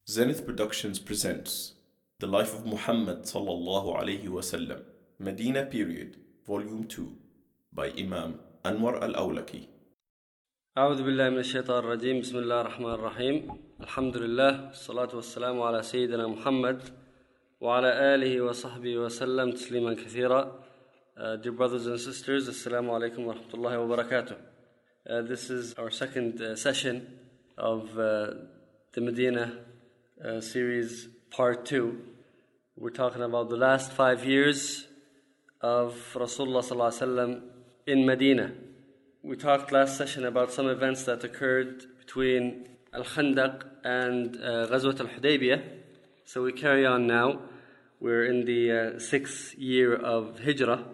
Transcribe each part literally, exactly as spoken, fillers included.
Zenith Productions presents The Life of Muhammad sallallahu alayhi wasallam, Medina Period, Volume two, by Imam Anwar al-Awlaki. أعوذ بالله من الشيطان الرجيم. بسم الله الرحمن الرحيم. الحمد لله والصلاة والسلام على سيدنا محمد وعلى آله وصحبه وسلم تسليما كثيرا. Uh, dear brothers and sisters, Assalamu alaikum wa rahmatullahi wa barakatuh. Uh, this is our second uh, session of uh, the Medina uh, series, part two. We're talking about the last five years of Rasulullah sallallahu alaihi wasallam in Medina. We talked last session about some events that occurred between Al-Khandaq and uh, Ghazwat al-Hudaybiyah. So we carry on now. We're in the uh, sixth year of Hijrah.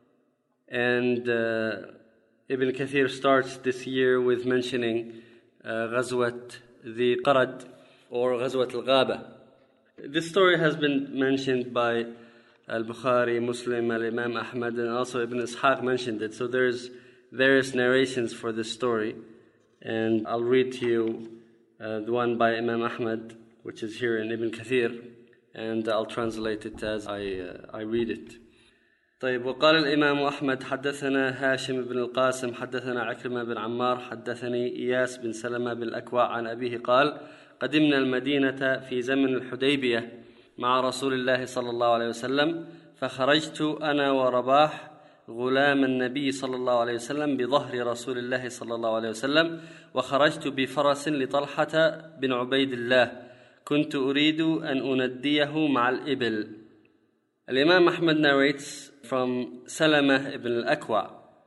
And uh, Ibn Kathir starts this year with mentioning uh, Ghazwat the Qarad or Ghazwat al-Ghaba. This story has been mentioned by Al-Bukhari, Muslim, Al-Imam Ahmad, and also Ibn Ishaq mentioned it. So there's various narrations for this story. And I'll read to you uh, the one by Imam Ahmad, which is here in Ibn Kathir, and I'll translate it as I, uh, I read it. طيب وقال الإمام أحمد حدثنا هاشم بن القاسم حدثنا عكرمة بن عمار حدثني إياس بن سلمة بن الأكوع عن أبيه قال قدمنا المدينة في زمن الحديبية مع رسول الله صلى الله عليه وسلم فخرجت أنا ورباح غلام النبي صلى الله عليه وسلم بظهر رسول الله صلى الله عليه وسلم وخرجت بفرس لطلحة بن عبيد الله كنت أريد أن أنديه مع الإبل. Al-Imam Ahmad narrates from Salamah ibn al-Akwa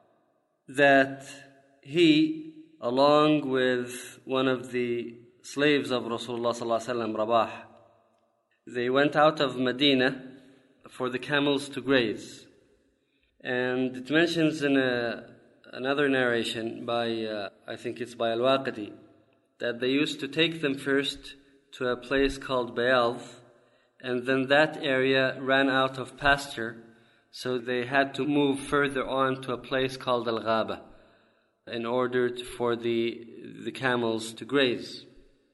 that he, along with one of the slaves of Rasulullah sallallahu alaihi wasallam, Rabah, they went out of Medina for the camels to graze. And it mentions in a, another narration by, uh, I think it's by Al-Waqidi, that they used to take them first to a place called Bayadh, and then that area ran out of pasture, so they had to move further on to a place called Al-Ghaba in order to, for the, the camels to graze.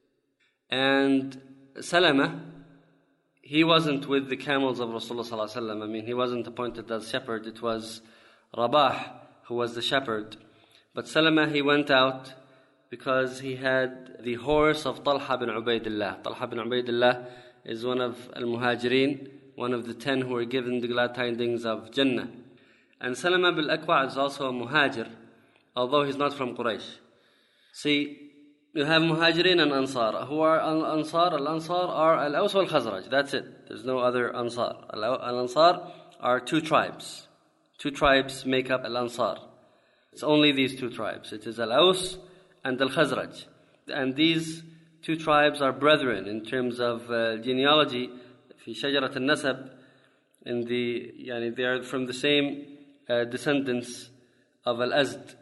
And Salama, he wasn't with the camels of Rasulullah sallallahu alaihi wasallam. I mean, he wasn't appointed as shepherd. It was Rabah who was the shepherd. But Salama, he went out because he had the horse of Talha bin Ubaidillah. Talha bin Ubaidillah is one of Al-Muhajirin, one of the ten who were given the glad tidings of Jannah. And Salama bin Akwa is also a Muhajir, although he's not from Quraysh. See, you have Muhajirin and Ansar. Who are Al-Ansar? Al-Ansar are Al-Aws wal-Khazraj. That's it. There's no other Ansar. Al-Ansar are two tribes. Two tribes make up Al-Ansar. It's only these two tribes. It is Al-Aws and Al-Khazraj. And these two tribes are brethren in terms of uh, genealogy. في شجرة النسب, in the, يعني, they are from the same uh, descendants of Al-Azd.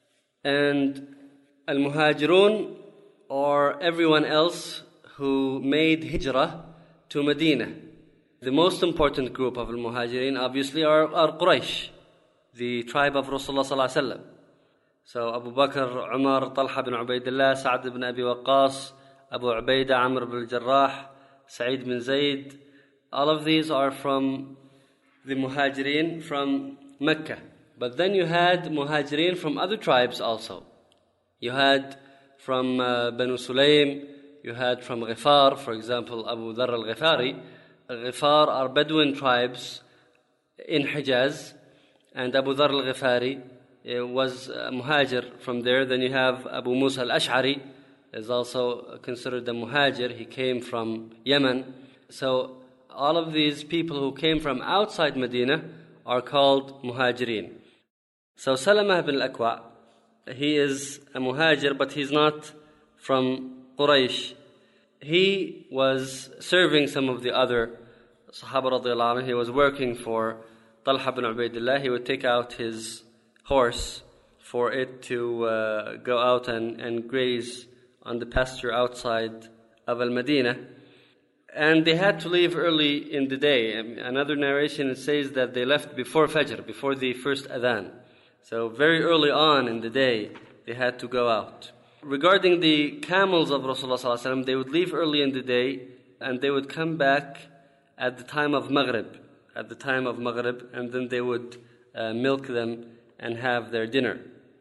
And Al-Muhajirun, or everyone else who made hijrah to Medina. The most important group of Al-Muhajirin obviously are, are Quraysh, the tribe of Rasulullah sallallahu alaihi wasallam. So Abu Bakr, Umar, Talha bin Ubaidillah, Sa'ad bin Abi Waqqas, Abu Ubaidah, Amr bin Jarrah, Sa'id bin Zayd, all of these are from the Muhajirin from Mecca. But then you had Muhajirin from other tribes also. You had from uh, Banu Sulaym, you had from Ghifar, for example, Abu Dharr al-Ghifari. Ghifar are Bedouin tribes in Hijaz, and Abu Dharr al-Ghifari uh, was a Muhajir from there. Then you have Abu Musa al-Ash'ari, is also considered a Muhajir. He came from Yemen. So all of these people who came from outside Medina are called Muhajirin. So Salamah bin al-Akwa, he is a Muhajir, but he's not from Quraysh. He was serving some of the other Sahaba radiallahu anhu. He was working for Talha bin Ubaidillah. He would take out his horse for it to uh, go out and, and graze on the pasture outside of Al-Madinah. And they had to leave early in the day. Another narration says that they left before Fajr, before the first Adhan. So very early on in the day, they had to go out. regarding the camels of Rasulullah sallallahu alaihi wasallam, they would leave early in the day and they would come back at the time of Maghrib, at the time of Maghrib, and then they would uh, milk them and have their dinner.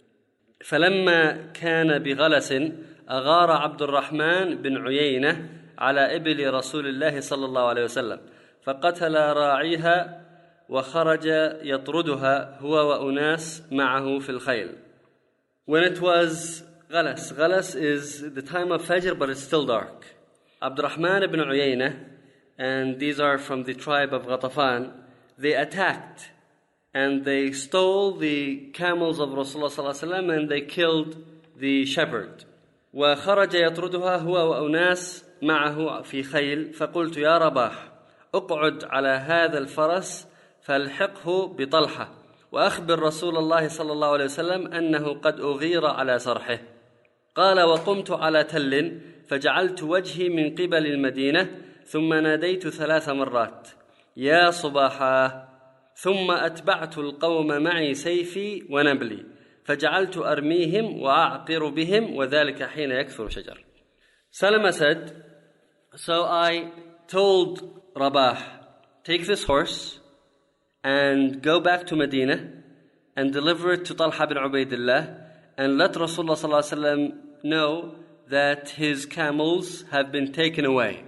فلما كان بغلس أغار عبد الرحمن بن عيينة على إبل رسول الله صلى الله عليه وسلم فقتل راعيها وخرج يطردها هو وأناس معه في الخيل. When it was Ghalas, Ghalas is the time of Fajr, but it's still dark. Abdurrahman ibn Uyayna, and these are from the tribe of Ghatafan, they attacked and they stole the camels of Rasulullah sallallahu alaihi wasallam and they killed the shepherd. وخرج يطردها هو وأناس معه في خيل فقلت يا رباح اقعد على هذا الفرس فالحقه بطلحة وأخبر رسول الله صلى الله عليه وسلم أنه قد أغير على سرحه. قال وقمت على تل فجعلت وجهي من قبل المدينة ثم ناديت ثلاث مرات يا صباحا ثم أتبعت القوم معي سيفي ونبلي فجعلت أرميهم وأعقر بهم وذلك حين يكثر شجر. Salama said, so I told Rabah, take this horse and go back to Medina and deliver it to Talha bin Ubaidillah and let Rasulullah sallallahu alaihi wasallam know that his camels have been taken away.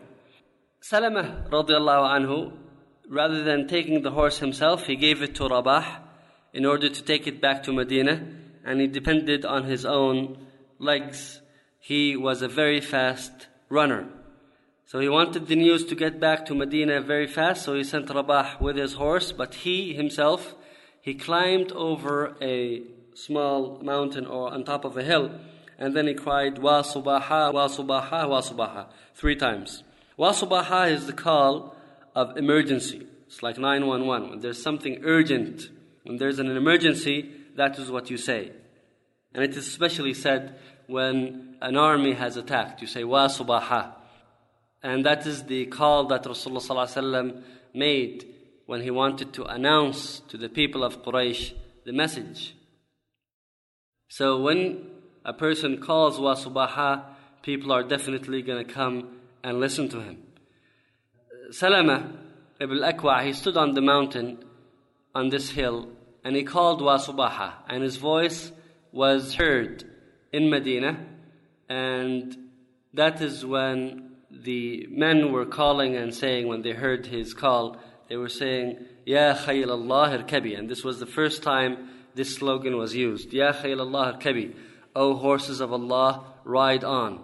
Salama radiallahu anhu, rather than taking the horse himself, he gave it to Rabah in order to take it back to Medina, and he depended on his own legs. He was a very fast runner. So he wanted the news to get back to Medina very fast, so he sent Rabah with his horse, but he himself, he climbed over a small mountain or on top of a hill, and then he cried, Wa Subaha, Wa Subaha, Wa Subaha, three times. Wa Subaha is the call of emergency. It's like nine one one. When there's something urgent, when there's an emergency, that is what you say. And it is especially said when an army has attacked. You say, Wa Subaha. And that is the call that Rasulullah sallallahu alaihi wasallam made when he wanted to announce to the people of Quraysh the message. So when a person calls Wa Subaha, people are definitely going to come and listen to him. Salama ibn al-Akwa, he stood on the mountain on this hill and he called Wa Subaha, and his voice was heard in Medina, and that is when the men were calling and saying, when they heard his call, they were saying, Ya Khayl Allah irkabi, and this was the first time this slogan was used. Ya Khayl Allah irkabi, O horses of Allah, ride on.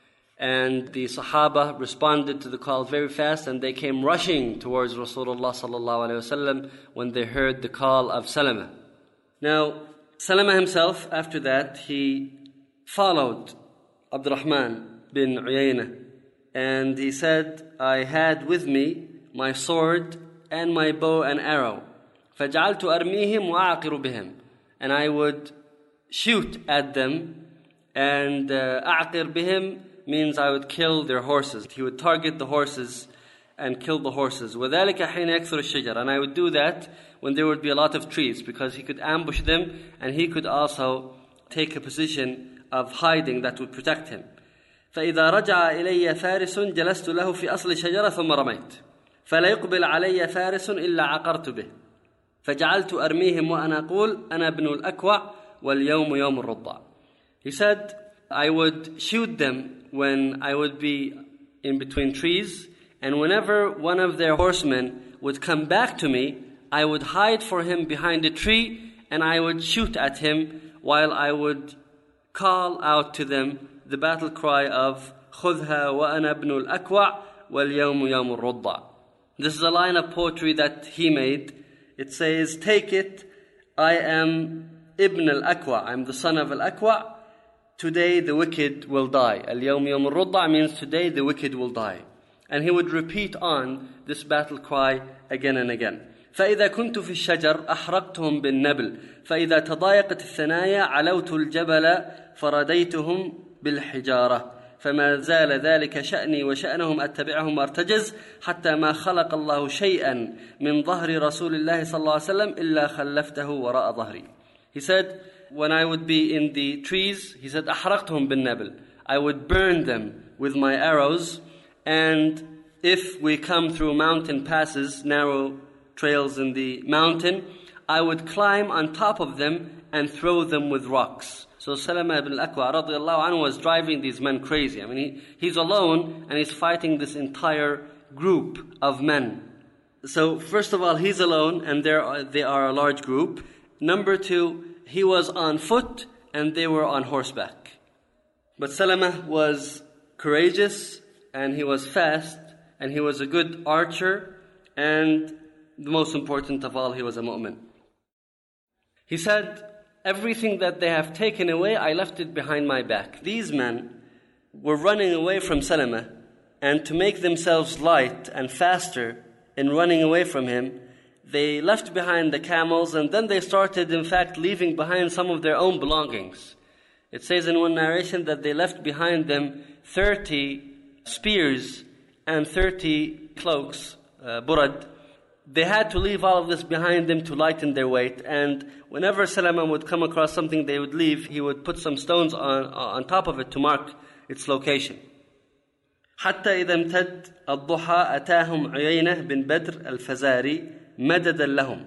And the Sahaba responded to the call very fast, and they came rushing towards Rasulullah sallallahu alaihi wasallam when they heard the call of Salama. Now, Salama himself, after that, he followed Abdurrahman bin Uyayna, and he said, I had with me my sword and my bow and arrow. فَجَعَلْتُ أَرْمِيهِمْ وَأَعْقِرُ بِهِمْ, and I would shoot at them, and uh, أَعْقِرْ بِهِمْ means I would kill their horses. He would target the horses and kill the horses. وَذَلِكَ حِينَ يَكْثُرُ الشَّجَرَ, and I would do that when there would be a lot of trees, because he could ambush them and he could also take a position of hiding that would protect him. فإذا رجع إلي فارس جلست له في أصل شجرة ثم رميت فلا يقبل علي فارس إلا عقرت به فجعلت أرميهم وأنا أقول أنا ابن الأكوع واليوم يوم الرضع. He said, I would shoot them when I would be in between trees, and whenever one of their horsemen would come back to me, I would hide for him behind a tree and I would shoot at him while I would call out to them the battle cry of خُذْهَا وَأَنَا ابْنُ الْأَكْوَعِ وَالْيَوْمُ يَوْمُ الرُّضَّعِ. This is a line of poetry that he made. It says, take it, I am Ibn al-Akwa, I'm the son of al-Akwa. Today the wicked will die. Al-Yawm Yawm al-Rudda means today the wicked will die. And he would repeat on this battle cry again and again. فإذا كنت في الشجر أحرقتهم بالنبل فإذا تضايقت الثنايا علوت الجبل فرديتهم بالحجارة فما زال ذلك شأني وشأنهم أتبعهم وارتجز حتى ما خلق الله شيئا من ظهر رسول الله صلى الله عليه وسلم إلا خلفته وراء ظهري. He said, when I would be in the trees, he said, أحرقتهم بالنبل. I would burn them with my arrows, and if we come through mountain passes, narrow trails in the mountain, I would climb on top of them and throw them with rocks. So Salama ibn al-Akwa radiallahu anhu was driving these men crazy. I mean, he, he's alone and he's fighting this entire group of men. So first of all, he's alone and they're, they are a large group. Number two, he was on foot and they were on horseback. But Salama was courageous and he was fast and he was a good archer, and the most important of all, he was a mu'min. He said, everything that they have taken away, I left it behind my back. These men were running away from Salama, and to make themselves light and faster in running away from him, they left behind the camels, and then they started, in fact, leaving behind some of their own belongings. It says in one narration that they left behind them thirty spears and thirty cloaks, uh, burad. They had to leave all of this behind them to lighten their weight. And whenever Salama would come across something they would leave, he would put some stones on, on top of it to mark its location. حتى إذا امتد الضحى أتاهم عيينة بن بدر الفزاري مددا لهم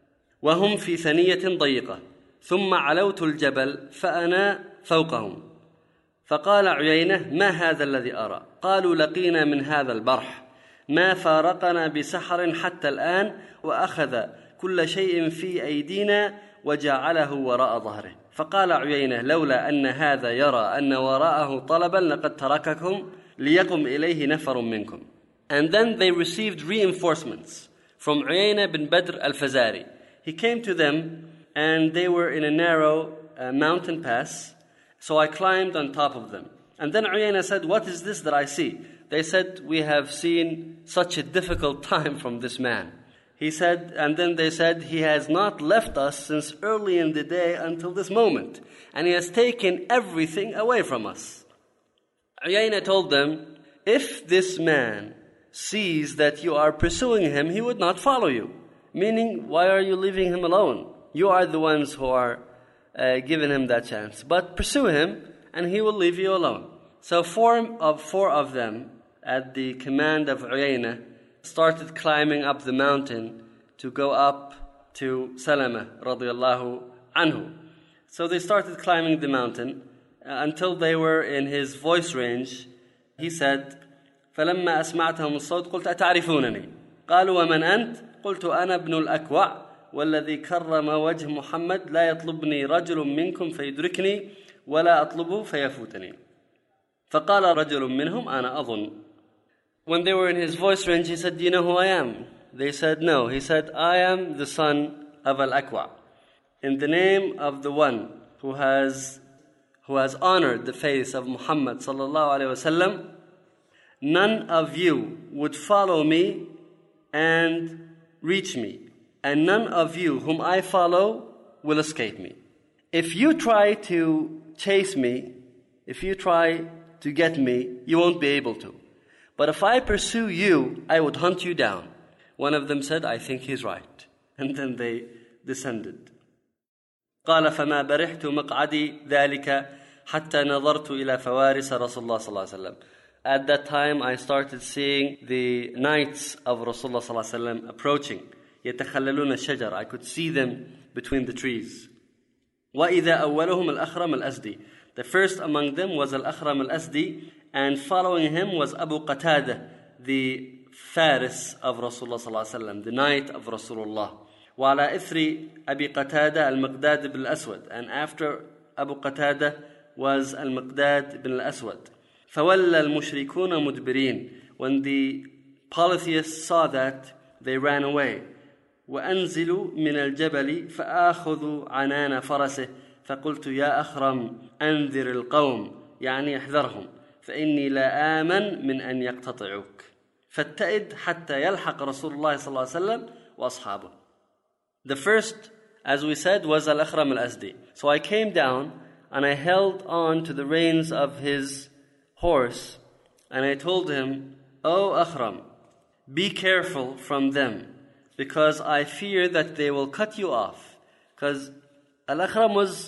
وهم في ثنية ضيقة ثم علوت الجبل فأنا فوقهم فقال عيينة ما هذا الذي أرى قالوا لقينا من هذا البرح ما فارقنا بسحر حتى الآن وأخذ كل شيء في أيدينا وجعله وراء ظهره فقال عيينة لولا أن هذا يرى أن وراءه طلبا لقد ترككم ليقم إليه نفر منكم. And then they received reinforcements from Uyayna bin Badr al-Fazari. He came to them and they were in a narrow uh, mountain pass, so I climbed on top of them. And then Uyayna said, what is this that I see? They said, we have seen such a difficult time from this man. He said, and then they said, he has not left us since early in the day until this moment. And he has taken everything away from us. Uyayna told them, if this man sees that you are pursuing him, he would not follow you. Meaning, why are you leaving him alone? You are the ones who are uh, giving him that chance. But pursue him, and he will leave you alone. So four of, four of them, at the command of Uyayna, started climbing up the mountain to go up to Salama radiallahu anhu. So they started climbing the mountain uh, until they were in his voice range. He said, فَلَمَّا أَسْمَعْتَهُمُ الصَّوْتِ قُلْتَ أَتَعْرِفُونَنِي قَالُوا وَمَنْ أَنْتَ قُلْتُ أَنَا ابْنُ الْأَكْوَعِ وَالَّذِي كَرَّمَ وَجْهُ مُحَمَّدٍ لَا يَطْلُبْنِي رَجُلٌ مِّنْكُمْ فَيُدْرِكْنِي وَلَا أَطْلُبُهُ فَيَفُوتَنِي فَقَالَ رَجُلٌ مِّنْهُمْ أَنَا أَظُنُّ. When they were in his voice range, he said, do you know who I am? They said, no. He said, I am the son of Al-Akwa. In the name of the one who has who has honored the face of Muhammad sallallahu alaihi wasallam, none of you would follow me and reach me, and none of you whom I follow will escape me. If you try to chase me, if you try to get me, you won't be able to. But if I pursue you, I would hunt you down. One of them said, I think he's right. And then they descended. قال فما برحت مقعدي ذلك حتى نظرت إلى فوارس رسول الله صلى الله عليه وسلم. At that time, I started seeing the knights of Rasulullah صلى الله عليه وسلم approaching. يتخللون الشجر. I could see them between the trees. وإذا أولهم الأخرم الأسدي. The first among them was Al-Akhram al-Asdi, and following him was Abu Qatada, the Faris of Rasulullah sallallahu alaihi wasallam, the knight of Rasulullah. وعلى إثر أبي قتادة المقداد بن الأسود, and after Abu Qatada was Al-Miqdad bin al-Aswad. فولى المشركون مدبرين. When the polytheists saw that, they ran away. وأنزلوا من الجبل فآخذوا عنان فرسه فقلت يا أخرم أنذر القوم يعني احذرهم فإني لا آمن من أن يقتطعوك فاتئد حتى يلحق رسول الله صلى الله عليه وسلم وأصحابه. The first, as we said, was Al-Akhram al-Asdi. So I came down and I held on to the reins of his horse and I told him, O Akhram, be careful from them because I fear that they will cut you off. Because Al-Akhram was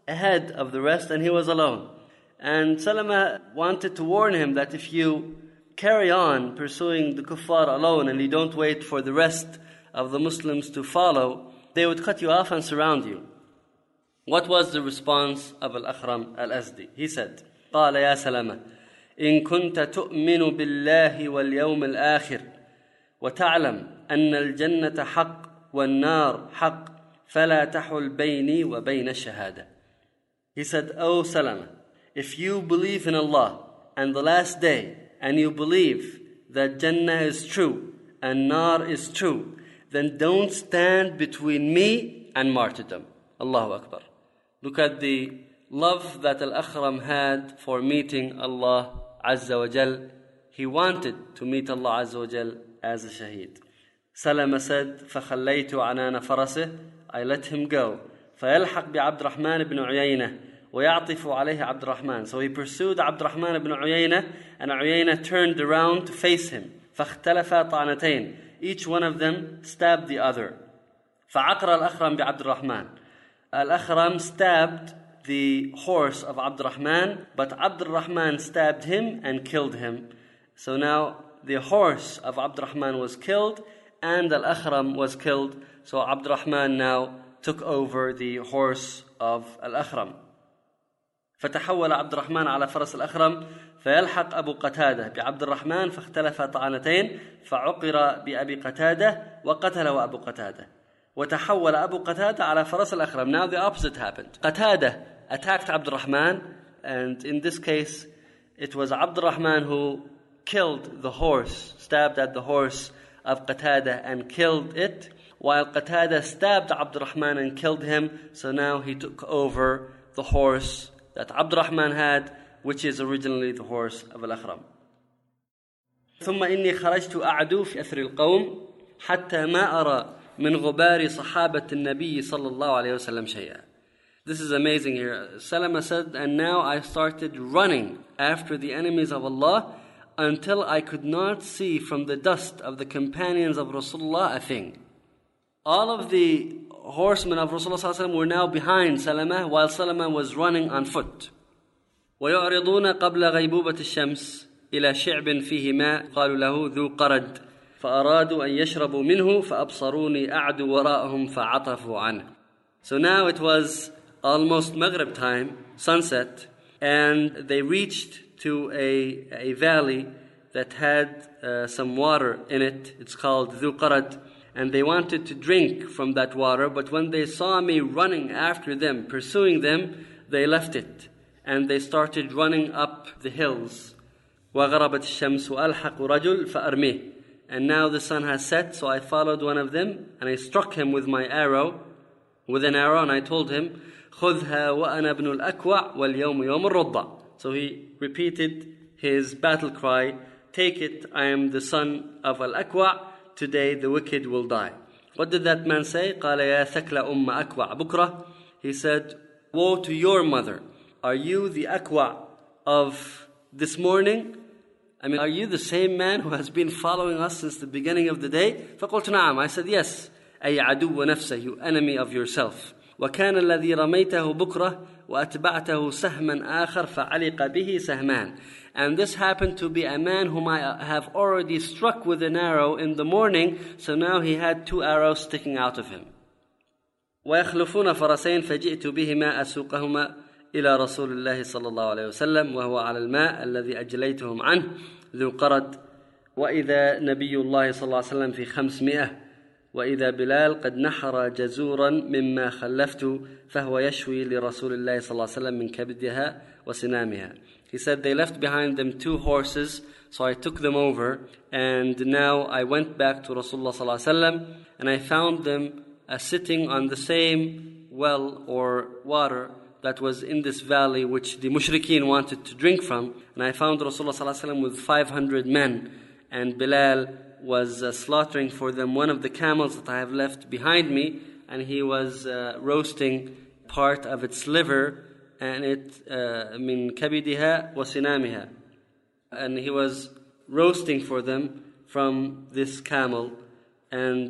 ahead of the rest and he was alone. And Salama wanted to warn him that if you carry on pursuing the kuffar alone and you don't wait for the rest of the Muslims to follow, they would cut you off and surround you. What was the response of Al-Akhram Al-Azdi? He said, قال يا سلامة إن كنت تؤمن بالله واليوم الآخر وتعلم أن الجنة حق والنار حق فلا تحل بيني وبين الشهادة. He said, O Salama, if you believe in Allah and the last day, and you believe that Jannah is true and Nar is true, then don't stand between me and martyrdom. Allahu Akbar. Look at the love that Al-Akhram had for meeting Allah Azza wa Jal. He wanted to meet Allah Azza wa Jal as a shaheed. Salama said, فَخَلَّيْتُ عَنَانَ فَرَسِهِ, I let him go. فَيَلْحَقْ بِعَبْدِ الرَّحْمَنِ بْنُ عُيَيْنَةِ وَيَعْطِفُ عَلَيْهِ عَبْدُ الرَّحْمَنِ. So he pursued Abd al-Rahman ibn Uyayna, and Uyayna turned around to face him. فَاخْتَلَفَا طَعْنَتَيْن. Each one of them stabbed the other. فَعَقْرَ الْأَخْرَمْ بِعَبْدِ الرَّحْمَنِ. Al-Akhram stabbed the horse of Abd al-Rahman, but Abd al-Rahman stabbed him and killed him. So now the horse of Abd al-Rahman was killed and Al-Akhram was killed. So Abd al-Rahman now took over the horse of Al-Akhram. فتحول عبد الرحمن على فرس الأخرم فيلحق أبو قتادة بعبد الرحمن فاختلف طعنتين فعقر بأبي قتادة وقتله أبو قتادة وتحول أبو قتادة على فرس الأخرم. Now the opposite happened. قتادة attacked عبد الرحمن, and in this case it was عبد الرحمن who killed the horse, stabbed at the horse of Qatada and killed it, while Qatada stabbed عبد الرحمن and killed him. So now he took over the horse that Abd al-Rahman had, which is originally the horse of Al-Akhram. ثم إني خرجت أعدو في أثر القوم حتى ما أرى من غبار صحابة النبي صلى الله عليه وسلم شيئا. This is amazing here. Salama said, and now I started running after the enemies of Allah until I could not see from the dust of the companions of Rasulullah a thing. All of the horsemen of Rasulullah were now behind Salama, while Salama was running on foot. ويعرضون قبل غيبوبة الشمس إلى شعب فيه ماء قالوا له ذو قرد فأرادوا أن يشربوا منه فأبصروني أعدو وراءهم فعطفوا عنه. So now it was almost Maghrib time, sunset, and they reached to a, a valley that had uh, some water in it. It's called ذو قرد. And they wanted to drink from that water, but when they saw me running after them, pursuing them, they left it. And they started running up the hills. وَغَرَبَتِ الشَّمْسُ أَلْحَقُ رَجُلْ فَأَرْمِهِ. And now the sun has set, so I followed one of them, and I struck him with my arrow, with an arrow, and I told him, خُذْهَا وَأَنَا ابْنُ الْأَكْوَعِ وَالْيَوْمُ يَوْمُ الرُّضَّةِ. So he repeated his battle cry, take it, I am the son of Al-Akwa'. Today the wicked will die. What did that man say? قال يا ثكل أم أكوع بكرة. He said, woe to your mother. Are you the Akwa of this morning? I mean, are you the same man who has been following us since the beginning of the day? فقلت نعم. I said, yes. أي عدو نفسه, you enemy of yourself. وكان الذي رميته بكرة وأتبعته سهما آخر فعلق به سهمان. And this happened to be a man whom I have already struck with an arrow in the morning, so now he had two arrows sticking out of him. ويخلفون فرسين فجئت بهما أسوقهما إلى رسول الله صلى الله عليه وسلم وهو على الماء الذي أجليتهم عنه ذو قرد وإذا نبي الله صلى الله عليه وسلم في خمسمائة وإذا بلال قد نحر جزورا مما خلفت فهو يشوي لرسول الله صلى الله عليه وسلم من كبدها وسنامها. He said they left behind them two horses, so I took them over, and now I went back to Rasulullah sallallahu alaihi wasallam, and I found them uh, sitting on the same well or water that was in this valley which the mushrikeen wanted to drink from. And I found Rasulullah sallallahu alaihi wasallam with five hundred men, and Bilal was uh, slaughtering for them one of the camels that I have left behind me, and he was uh, roasting part of its liver, and it min kabidiha wa sinamiha, and he was roasting for them from this camel, and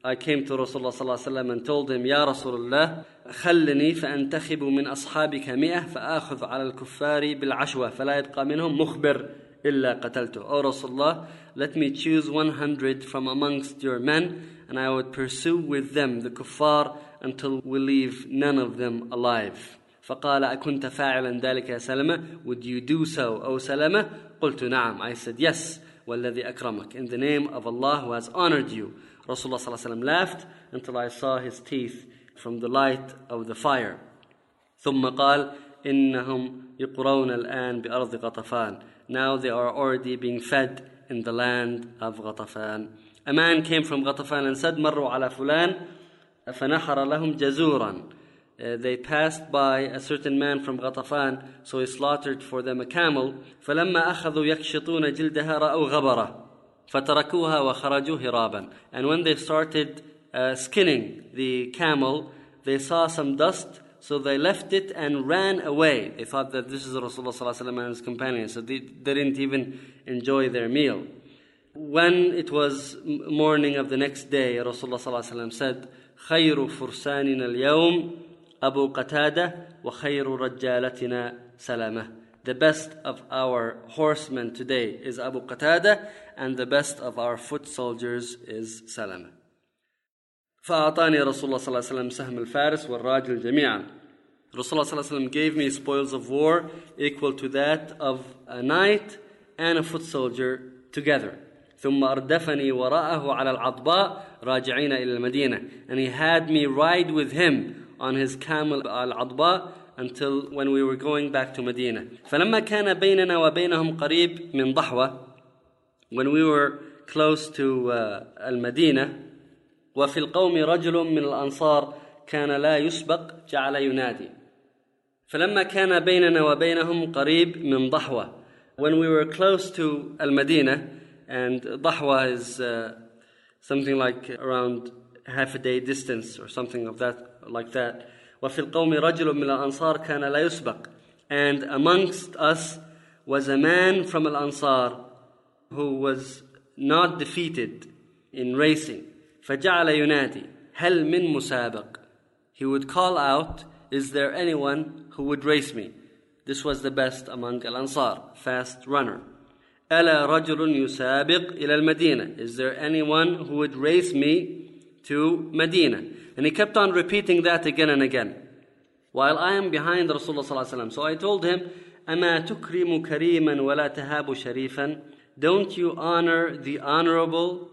I came to Rasulullah sallallahu alaihi wasallam and told him, Ya Rasulullah, خلني فأنتخب من أصحابك مئة فآخذ على الكفار بالعشوة فلا يبقى منهم مخبر إلا قتلته. O Rasulullah, let me choose one hundred from amongst your men, and I would pursue with them the kuffar until we leave none of them alive. فقال أكنت فاعلا ذلك يا سلمة? Would you do so, O Salama? قلت نعم. I said yes. والذي أكرمك, in the name of Allah who has honored you. Rasulullah sallallahu alaihi wasallam laughed until I saw his teeth from the light of the fire. ثم قال إنهم يقرون الآن بأرض غطفان. Now they are already being fed in the land of Ghatafan. A man came from Ghatafan and said, مروا على فلان فنحر لهم جزورا. Uh, they passed by a certain man from Ghatafan, so he slaughtered for them a camel. فلما أخذوا يكشطون جلدها رأوا غبرة فتركوها وخرجوا هرابا. And when they started uh, skinning the camel, they saw some dust, so they left it and ran away. They thought that this is Rasulullah sallallahu alaihi wasallam and his companions, so they, they didn't even enjoy their meal. When it was morning of the next day, Rasulullah sallallahu alaihi wasallam said, خير فرساننا اليوم أبو قتادة وخير رجالتنا سلامة. The best of our horsemen today is Abu Qatada, and the best of our foot soldiers is Salama. فأعطاني رسول الله صلى الله عليه وسلم سهم الفارس والراجل جميعا. Rasulullah صلى الله عليه وسلم gave me spoils of war equal to that of a knight and a foot soldier together. ثم أردفني وراءه على العضباء راجعين إلى المدينة. And he had me ride with him on his camel al-Adba until when we were going back to Medina. فلما كان بيننا وبينهم قريب من ضحوة, when we were close to uh, al-Medina, وفي القوم رجل من الأنصار كان لا يسبق جعل ينادي. فلما كان بيننا وبينهم قريب من ضحوة, when we were close to al-Medina, and Dahwa is uh, something like around half a day distance or something of that like that. وفي القوم رجل من الأنصار كان لا يسبق. And amongst us was a man from Al-Ansar who was not defeated in racing. فجعل ينادي هل من مسابق. He would call out, is there anyone who would race me? This was the best among Al-Ansar, fast runner. ألا رجل يسابق إلى المدينة. Is there anyone who would race me to Medina? And he kept on repeating that again and again, while I am behind Rasulullah sallallahu alaihi wasallam. So I told him, أما تكرم كريما ولا تهاب شريفا. Don't you honor the honorable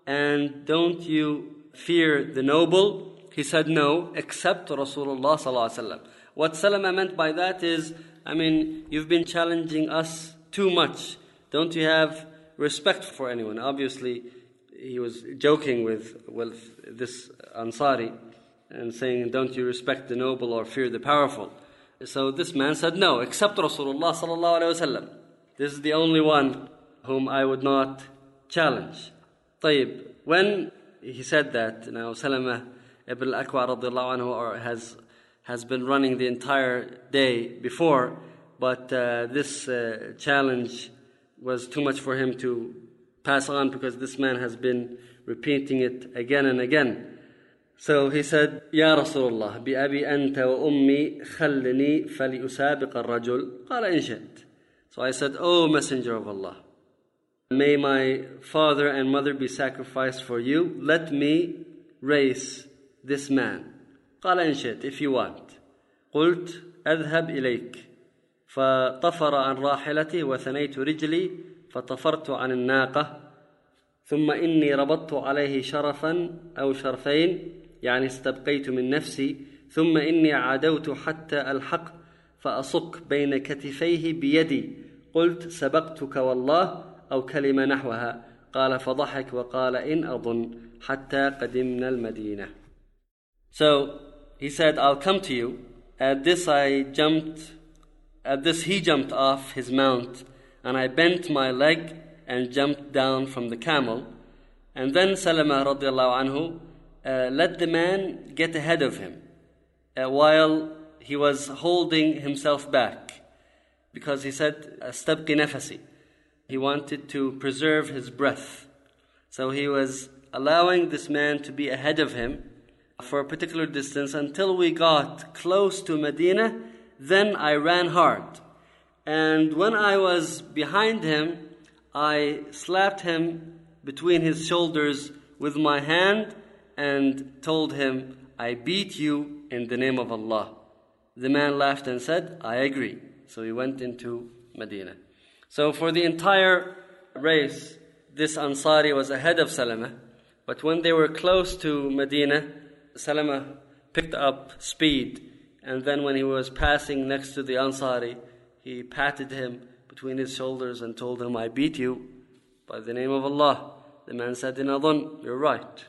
and don't you fear the noble? He said, no, except Rasulullah sallallahu alaihi wasallam. What Salama meant by that is, I mean, you've been challenging us too much. Don't you have respect for anyone? Obviously, he was joking with, with this Ansari and saying, don't you respect the noble or fear the powerful? So this man said, no, except Rasulullah sallallahu alaihi wasallam. This is the only one whom I would not challenge. طيب, when he said that, now Salama ibn al-Akwa radiallahu anhu has, has been running the entire day before, but uh, this uh, challenge was too much for him to pass on because this man has been repeating it again and again. So he said, يا رسول الله بأبي أنت وأمي خلني فلأسابق الرجل قال إن شئت. So I said, O Messenger of Allah, may my father and mother be sacrificed for you. Let me race this man. قال إن شئت, if you want. قلت أذهب إليك. فطفر عن راحلتي وثنيت رجلي فطفرت عن الناقة ثم إني ربطت عليه شرفا أو شرفين يعني استبقيت من نفسي ثم إني عادوت حتى ألحق فأصك بين كتفيه بيدي قلت سبقتك والله أو كلمة نحوها قال فضحك وقال إن أظن حتى قدمنا المدينة. So he said, I'll come to you. At this I jumped At this he jumped off his mount, and I bent my leg and jumped down from the camel. And then Salama radiallahu anhu uh, let the man get ahead of him uh, while he was holding himself back, because he said, astabqi nafasi. He wanted to preserve his breath. So he was allowing this man to be ahead of him for a particular distance until we got close to Medina. Then I ran hard. And when I was behind him, I slapped him between his shoulders with my hand and told him, I beat you in the name of Allah. The man laughed and said, I agree. So he went into Medina. So for the entire race, this Ansari was ahead of Salama. But when they were close to Medina, Salama picked up speed. And then when he was passing next to the Ansari, he patted him between his shoulders and told him, I beat you by the name of Allah. The man said, In adhan, you're right.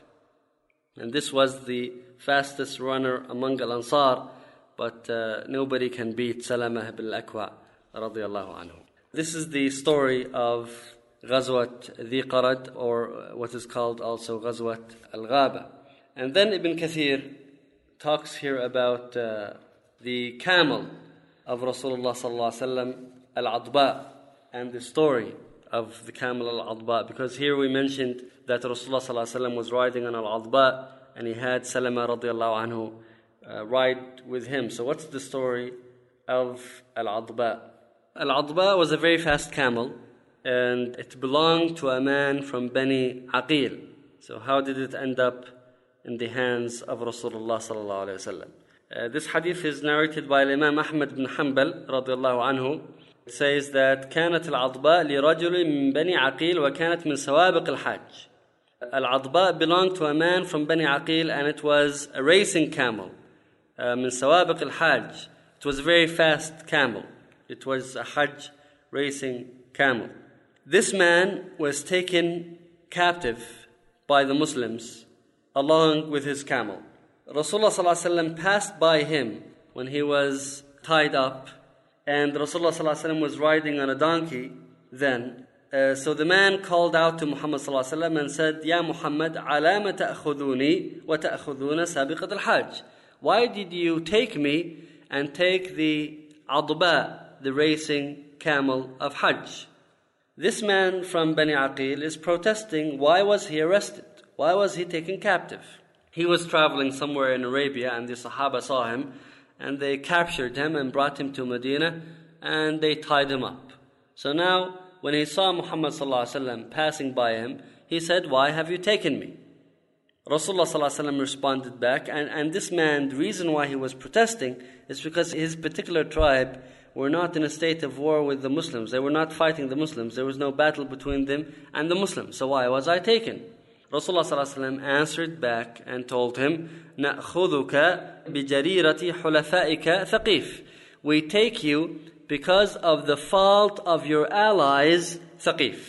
And this was the fastest runner among Al-Ansar, but uh, nobody can beat Salama ibn al-Akwa radiyallahu anhu. This is the story of Ghazwat Dhi Qarad, or what is called also Ghazwat Al-Ghaba. And then Ibn Kathir talks here about uh, the camel of Rasulullah sallallahu alaihi wasallam, Al-Adba, and the story of the camel Al-Adba, because here we mentioned that Rasulullah sallallahu alaihi wasallam was riding on Al-Adba and he had Salama radiallahu anhu uh, ride with him. So what's the story of Al-Adba? Al-Adba was a very fast camel, and it belonged to a man from Bani Aqil. So how did it end up in the hands of Rasulullah sallallahu alaihi wasallam? Uh, this hadith is narrated by Imam Ahmad bin Hanbal radiallahu anhu. It says that كانت العضباء لرجل من بني عقيل وكانت من سوابق الحج. Al-Adba belonged to a man from Bani Aqil, and it was a racing camel. Uh, من سوابق الحج. It was a very fast camel. It was a Hajj racing camel. This man was taken captive by the Muslims along with his camel. Rasulullah sallallahu alaihi wasallam passed by him when he was tied up, and Rasulullah sallallahu alaihi wasallam was riding on a donkey then. Uh, so the man called out to Muhammad sallallahu alaihi wasallam and said, Ya Muhammad, alama ta'khuduni wa ta'khuduna sabiqat al-hajj. Why did you take me and take the Adba, the racing camel of Hajj? This man from Bani Aqil is protesting, why was he arrested? Why was he taken captive? He was traveling somewhere in Arabia, and the Sahaba saw him, and they captured him and brought him to Medina, and they tied him up. So now, when he saw Muhammad sallallahu alaihi wasallam passing by him, he said, why have you taken me? Rasulullah sallallahu alaihi wasallam responded back, and, and this man, the reason why he was protesting is because his particular tribe were not in a state of war with the Muslims. They were not fighting the Muslims. There was no battle between them and the Muslims. So why was I taken? Rasulullah sallallahu alaihi wasallam answered back and told him, نَأْخُذُكَ بِجَرِيرَةِ حُلَفَائِكَ ثَقِيفٍ. We take you because of the fault of your allies, Thaqif.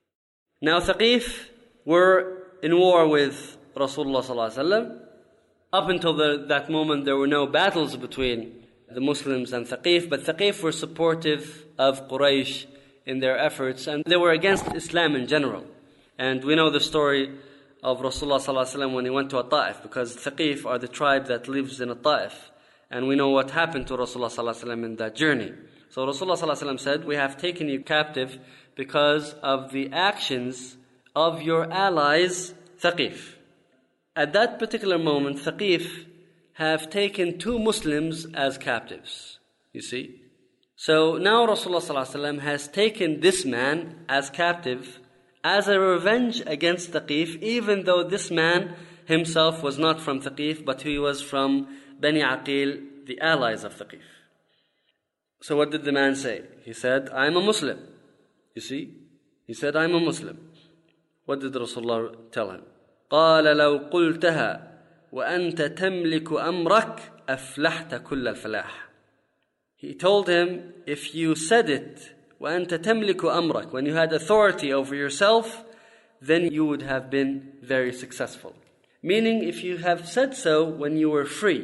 Now Thaqif were in war with Rasulullah sallallahu alaihi wasallam. Up until the, that moment, there were no battles between the Muslims and Thaqif, but Thaqif were supportive of Quraysh in their efforts, and they were against Islam in general. And we know the story of Rasulullah sallallahu alaihi wasallam when he went to Ta'if, because Thaqif are the tribe that lives in Ta'if, and we know what happened to Rasulullah sallallahu alaihi wasallam in that journey. So Rasulullah sallallahu alaihi wasallam said, we have taken you captive because of the actions of your allies, Thaqif. At that particular moment, Thaqif have taken two Muslims as captives. You see? So now Rasulullah sallallahu alaihi wasallam has taken this man as captive as a revenge against Thaqif, even though this man himself was not from Thaqif, but he was from Bani Aqil, the allies of Thaqif. So what did the man say? He said, I am a Muslim. You see? He said, I am a Muslim. What did Rasulullah tell him? قال لو قلتها وأنت تملك أمرك أفلحت كل الفلاح. He told him, if you said it, وأنت تملك أمرك, when you had authority over yourself, then you would have been very successful. Meaning, if you have said so when you were free,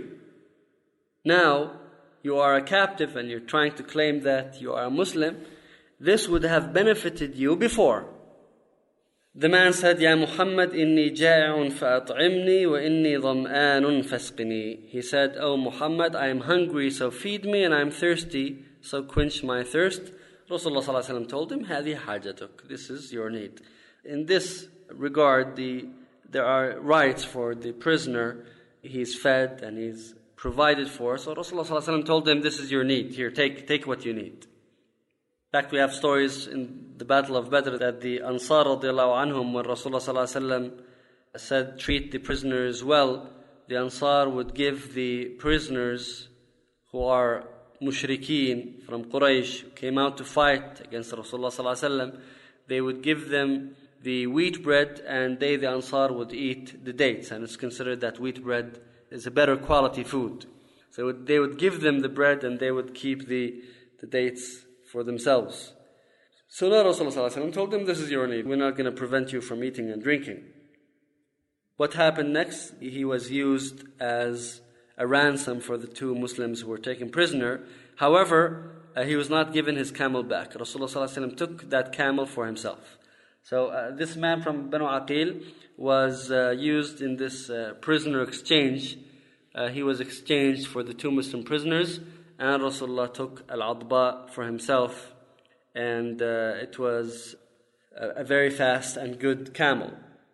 now you are a captive and you're trying to claim that you are a Muslim, this would have benefited you before. The man said, Ya Muhammad, inni ja'un fa'at'imni wa inni dham'anun fasqini. He said, Oh Muhammad, I am hungry, so feed me, and I am thirsty, so quench my thirst. Rasulullah sallallahu alaihi wasallam told him, Hadi hajatuk, this is your need. In this regard, the there are rights for the prisoner. He's fed and he's provided for. So Rasulullah sallallahu alaihi wasallam told them, this is your need. Here, take, take what you need. In fact, we have stories in the Battle of Badr that the Ansar radiallahu anhum, when Rasulullah sallallahu alaihi wasallam said, treat the prisoners well, the Ansar would give the prisoners who are mushrikeen from Quraysh, who came out to fight against Rasulullah sallallahu alaihi wasallam, they would give them the wheat bread, and they, the Ansar, would eat the dates. And it's considered that wheat bread is a better quality food. So they would give them the bread, and they would keep the, the dates for themselves. So now Rasulullah sallallahu alaihi wasallam told them, this is your need. We're not going to prevent you from eating and drinking. What happened next? He was used as a ransom for the two Muslims who were taken prisoner. However, uh, he was not given his camel back. Rasulullah sallallahu alaihi wasallam took that camel for himself. So uh, this man from Banu Aqil was uh, used in this uh, prisoner exchange. Uh, he was exchanged for the two Muslim prisoners, and Rasulullah took al-adba for himself, and uh, it was a, a very fast and good camel.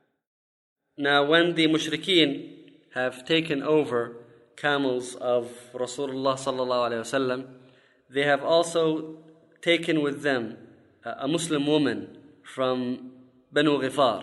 Now, when the mushrikeen have taken over camels of Rasulullah sallallahu alaihi wasallam, they have also taken with them a Muslim woman from Banu Ghifar.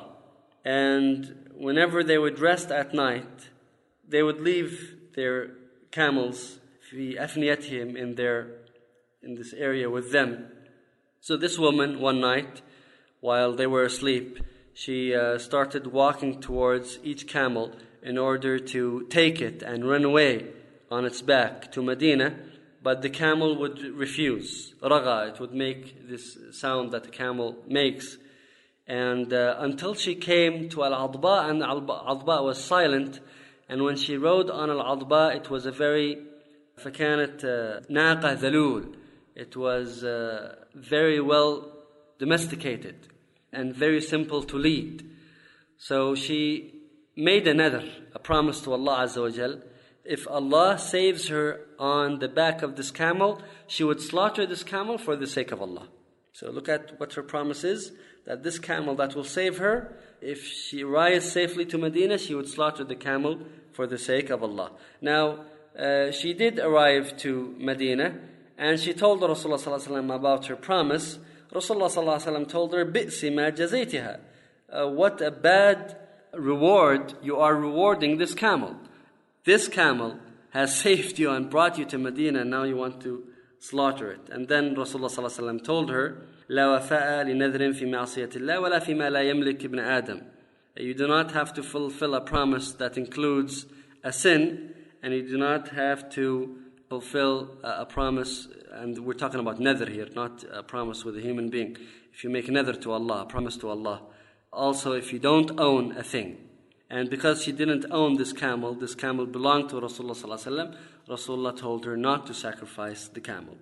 And whenever they would rest at night, they would leave their camels fi afniyatihim, in their in this area with them. So this woman, one night, while they were asleep, she uh, started walking towards each camel in order to take it and run away on its back to Medina, but the camel would refuse. Raga, it would make this sound that the camel makes. And uh, until she came to Al-Adba, and Al-Adba was silent, and when she rode on Al-Adba, it was a very فكانت ناقة ذلول. It was uh, very well domesticated and very simple to lead. So she made a nadr, a promise to Allah Azza wa Jal. If Allah saves her on the back of this camel, she would slaughter this camel for the sake of Allah. So look at what her promise is, that this camel that will save her, if she arrives safely to Medina, she would slaughter the camel for the sake of Allah. Now, uh, she did arrive to Medina, and she told Rasulullah sallallahu alaihi wasallam about her promise. Rasulullah sallallahu alaihi wasallam told her, "Bi'si ma jazaytiha." What a bad reward you are rewarding this camel. This camel has saved you and brought you to Medina, and now you want to slaughter it. And then Rasulullah sallallahu alaihi wasallam told her, "La wafa'a li nadhrin fi ma'siyati Allah wa la fi ma la yamlik ibn Adam." You do not have to fulfill a promise that includes a sin, and you do not have to fulfill a promise, and we're talking about nadhr here, not a promise with a human being. If you make a nadhr to Allah, a promise to Allah. Also, if you don't own a thing. And because she didn't own this camel, this camel belonged to Rasulullah sallallahu alaihi wasallam, Rasulullah told her not to sacrifice the camel.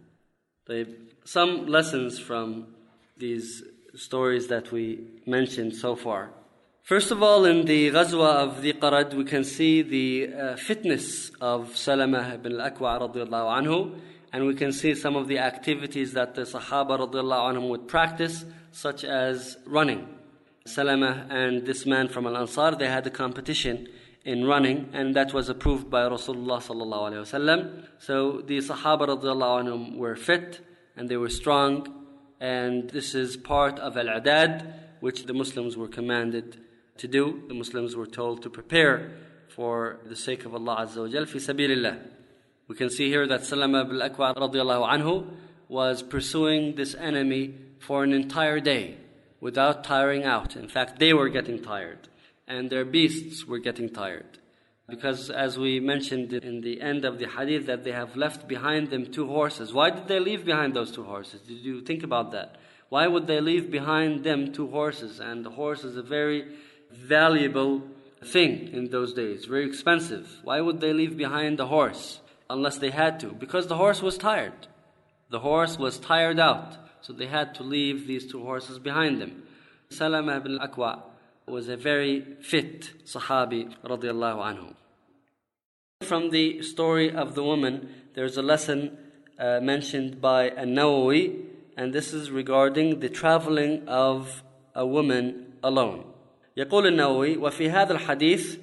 Some lessons from these stories that we mentioned so far. First of all, in the Ghazwa of Dhi Qarad, we can see the uh, fitness of Salamah ibn al-Akwa radiallahu anhu, and we can see some of the activities that the Sahaba radiallahu anhum would practice, such as running. Salamah and this man from Al-Ansar, they had a competition in running, and that was approved by Rasulullah sallallahu alaihi wasallam. So the Sahaba radiallahu anhum were fit, and they were strong, and this is part of Al-Adad, which the Muslims were commanded to do. The Muslims were told to prepare for the sake of Allah Azza wa Jal fi sabilillah. We can see here that Salamah ibn al-Akwa radiallahu anhu was pursuing this enemy for an entire day without tiring out. In fact, they were getting tired, and their beasts were getting tired. Because as we mentioned in the end of the hadith, that they have left behind them two horses. Why did they leave behind those two horses? Did you think about that? Why would they leave behind them two horses? And the horse is a very valuable thing in those days, very expensive. Why would they leave behind the horse unless they had to? Because the horse was tired. The horse was tired out, so they had to leave these two horses behind them. Salamah ibn al-Akwa was a very fit Sahabi radiallahu anhu. From the story of the woman, there's a lesson uh, mentioned by An-Nawawi, and this is regarding the traveling of a woman alone. يقول النووي: وفي هذا الحديث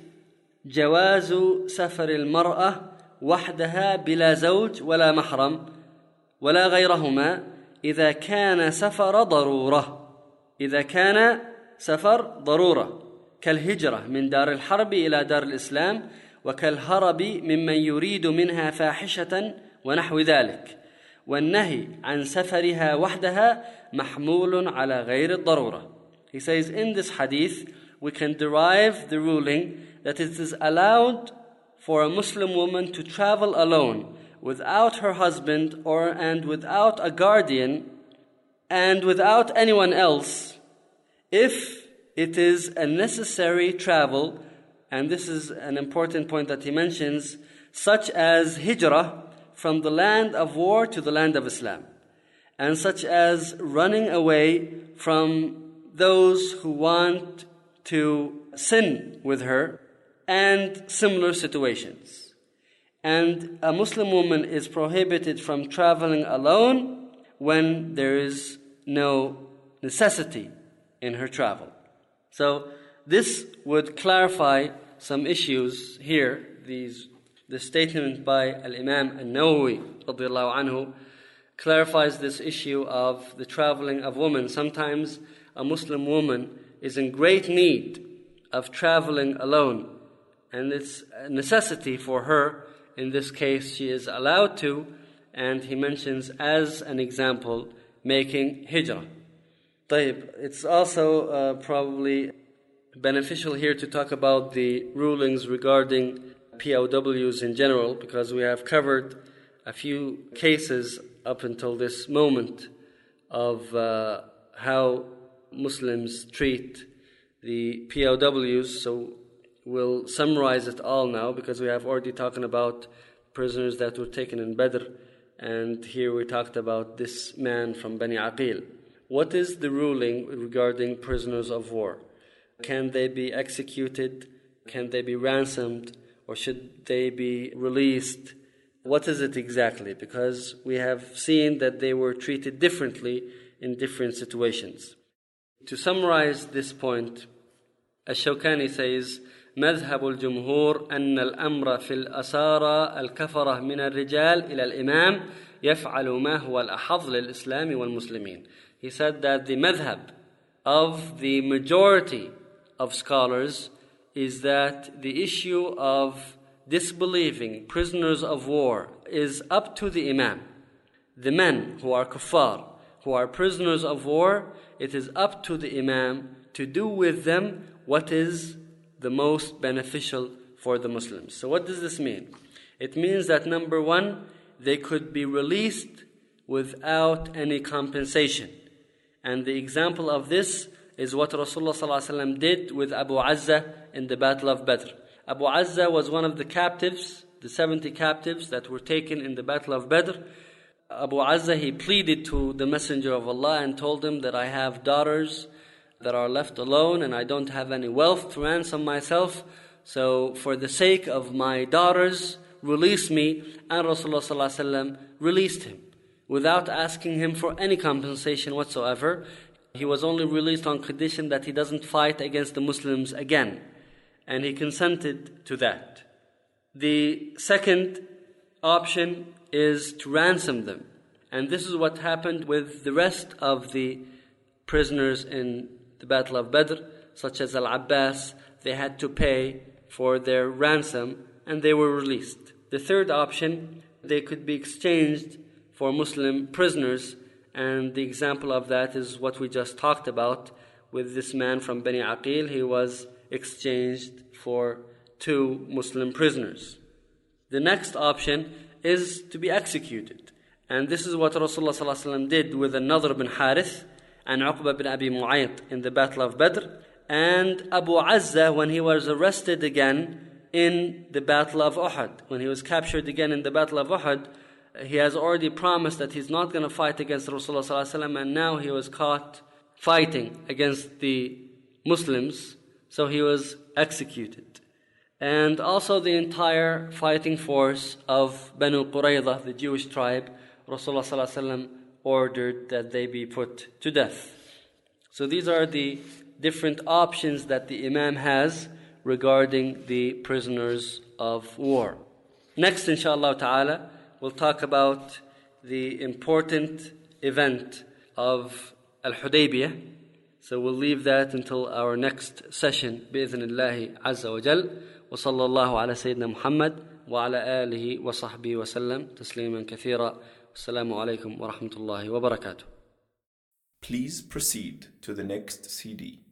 جواز سفر المرأة وحدها بلا زوج ولا محرم ولا غيرهما إذا كان سفر ضرورة إذا كان سفر ضرورة كالهجرة من دار الحرب إلى دار الإسلام وكالهرب ممن يريد منها فاحشة ونحو ذلك. والنهي عن سفرها وحدها محمول على غير الضرورة. He says, in this hadith we can derive the ruling that it is allowed for a Muslim woman to travel alone without her husband or and without a guardian and without anyone else if it is a necessary travel, and this is an important point that he mentions, such as hijrah from the land of war to the land of Islam, and such as running away from those who want to sin with her, and similar situations. And a Muslim woman is prohibited from traveling alone when there is no necessity in her travel. So this would clarify some issues here. These, the statement by Al-Imam An-Nawawi radiyallahu anhu clarifies this issue of the traveling of women. Sometimes a Muslim woman is in great need of traveling alone, and it's a necessity for her. In this case, she is allowed to, and he mentions as an example making hijrah. طيب, it's also uh, probably beneficial here to talk about the rulings regarding P O Ws in general, because we have covered a few cases up until this moment of uh, how Muslims treat the P O Ws. So we'll summarize it all now, because we have already talked about prisoners that were taken in Badr, and here we talked about this man from Bani Aqil. What is the ruling regarding prisoners of war? Can they be executed? Can they be ransomed? Or should they be released? What is it exactly? Because we have seen that they were treated differently in different situations. To summarize this point, Ash-Shawkani says, مذهب الجمهور أن الأمر في الأسارى الكفرة من الرجال إلى الإمام يفعل ما هو الأحظ للإسلام والمسلمين. He said that the madhab of the majority of scholars is that the issue of disbelieving prisoners of war is up to the imam. The men who are kuffar, who are prisoners of war, it is up to the imam to do with them what is the most beneficial for the Muslims. So what does this mean? It means that number one, they could be released without any compensation. And the example of this is what Rasulullah ﷺ did with Abu Azza in the Battle of Badr. Abu Azza was one of the captives, the seventy captives that were taken in the Battle of Badr. Abu Azza, he pleaded to the Messenger of Allah and told him that I have daughters that are left alone and I don't have any wealth to ransom myself. So for the sake of my daughters, release me. And Rasulullah ﷺ released him without asking him for any compensation whatsoever. He was only released on condition that he doesn't fight against the Muslims again. And he consented to that. The second option is to ransom them. And this is what happened with the rest of the prisoners in the Battle of Badr, such as Al-Abbas. They had to pay for their ransom and they were released. The third option, they could be exchanged for Muslim prisoners, and the example of that is what we just talked about with this man from Bani Aqil. He was exchanged for two Muslim prisoners. The next option is to be executed, and this is what Rasulullah ﷺ did with An-Nadr bin Harith and Uqba bin Abi Mu'ayt in the Battle of Badr, and Abu Azza when he was arrested again in the Battle of Uhud. When he was captured again in the Battle of Uhud, he has already promised that he's not going to fight against Rasulullah ﷺ, and now he was caught fighting against the Muslims, so he was executed. And also the entire fighting force of Banu Qurayza, the Jewish tribe, Rasulullah ﷺ ordered that they be put to death. So these are the different options that the Imam has regarding the prisoners of war. Next, inshallah ta'ala, we'll talk about the important event of Al-Hudaybiyah. So we'll leave that until our next session, بإذن الله عز وجل. وصلى الله على سيدنا محمد وعلى آله وصحبه وسلم تسليما كثيرا. والسلام عليكم ورحمة الله وبركاته. Please proceed to the next C D.